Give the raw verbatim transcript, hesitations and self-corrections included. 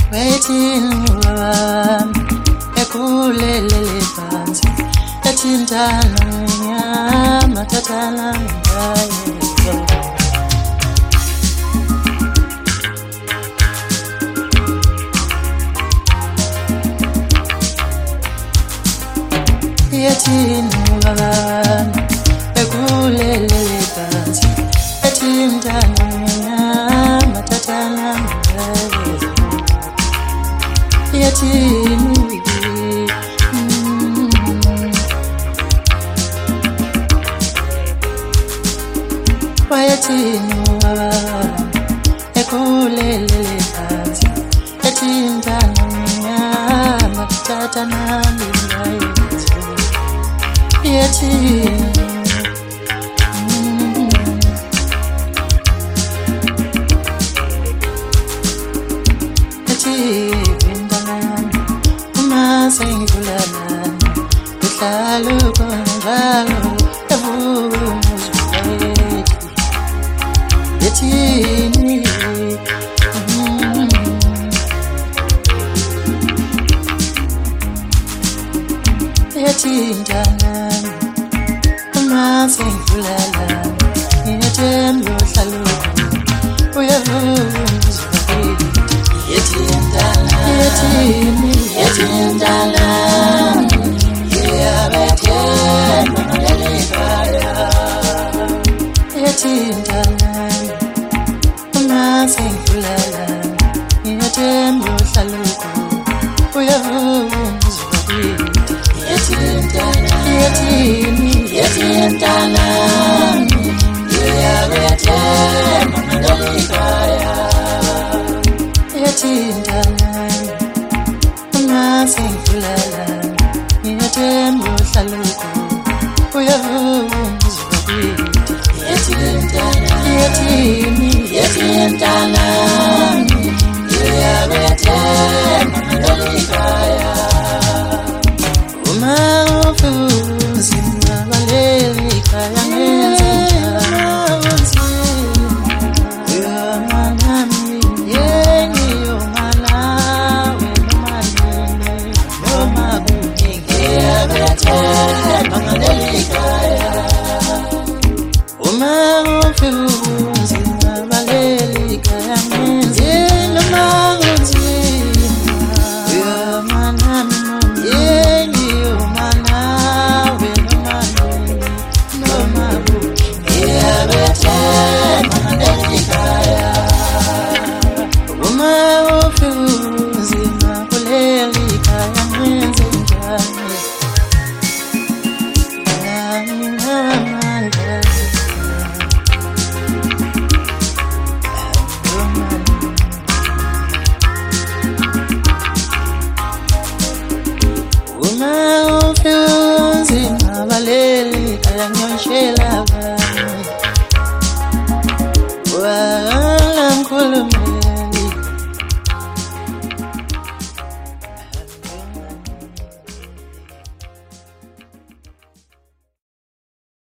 waiting wami ekulelele phansi ethintana ngenyama thathana ngayo yathini wami ekulelele phansi ethintana ngenyama thathana ngayo yathini wayathini wami ekulelele phansi ethintana ngenyama thathana ngayo yathini sengulana uhlalo konjalo evumuzwe yathini yathintana uma sengulana yathemba uhlalo uyevumuzwe yathintana yathini yathintana yabethemba ngalekaya yathintana uma sengulala yathemba uhlaluko uyavumuzwa yathintana yathini yathintana yabethemba ngalekaya yathintana sengulala yathemba uhlaluko uyavumuzwa yathintana yathini yathintana yabethemba ngalekaya uma ufuzima balelekaya ngenzenjani Wala mkhulu